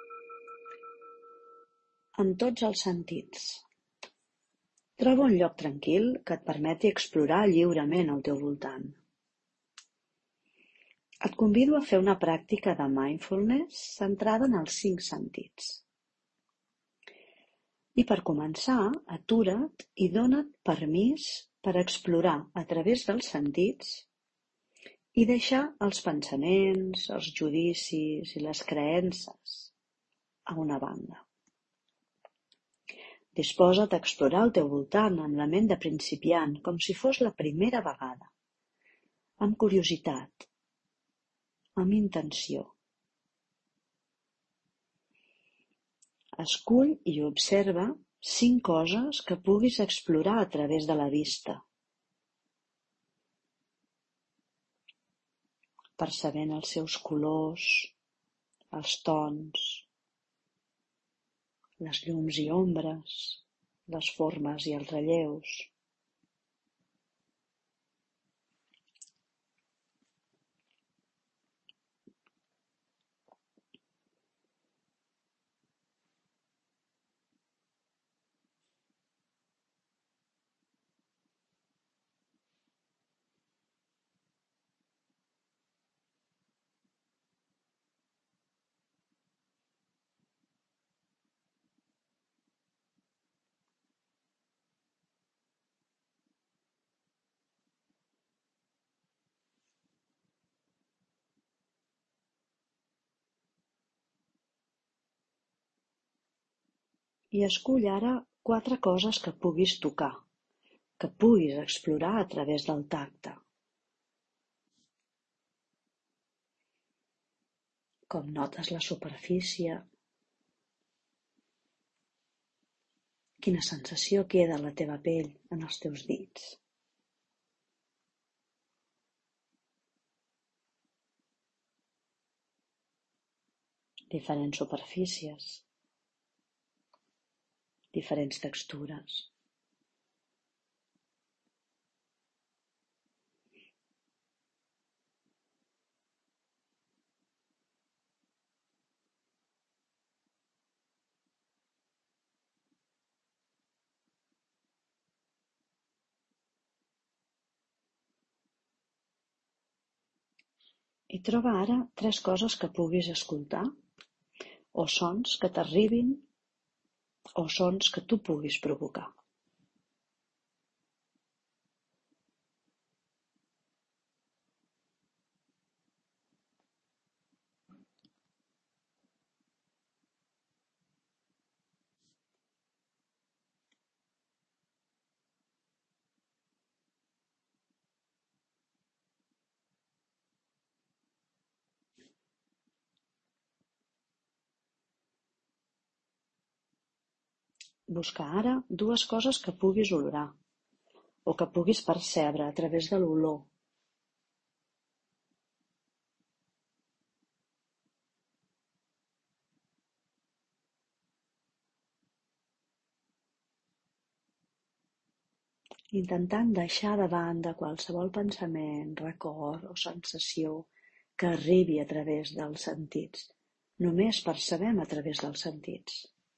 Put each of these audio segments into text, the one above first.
Amb tots els sentits. Troba un lloc tranquil que et permeti explorar lliurement el teu voltant. Et convido a fer una pràctica de mindfulness centrada en els 5 sentits. I per començar, atura't i dona't permís per explorar a través dels sentits i deixar els pensaments, els judicis i les creences a una banda. Disposa't a explorar el teu voltant amb la ment de principiant, com si fos la primera vegada, amb curiositat, amb intenció. Escull i observa 5 coses que puguis explorar a través de la vista, percebent els seus colors, els tons, les llums i ombres, les formes i els relleus. I escull ara 4 coses que puguis tocar, que puguis explorar a través del tacte. Com notes la superfície, quina sensació queda a la teva pell en els teus dits. Diferents superfícies, diferents textures. I troba ara 3 coses que puguis escoltar, o sons que t'arribin, o sons que tu puguis provocar. Busca ara 2 coses que puguis olorar o que puguis percebre a través de l'olor. Intentant deixar de banda qualsevol pensament, record o sensació que arribi a través dels sentits. Només percebem a través dels sentits.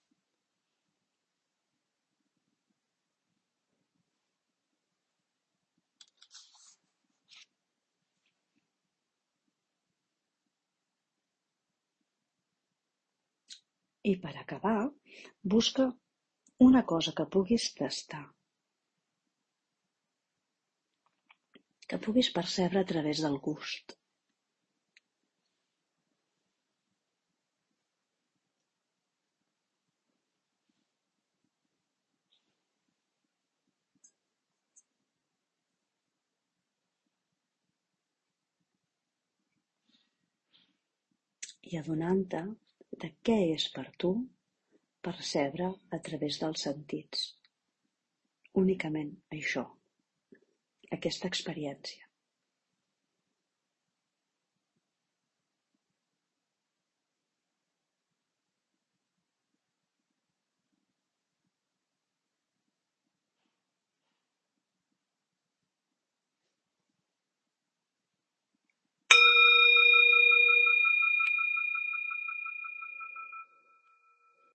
I per acabar, busca una cosa que puguis tastar, que puguis percebre a través del gust. I adonant-te de què és per tu percebre a través dels sentits. Únicament això, aquesta experiència.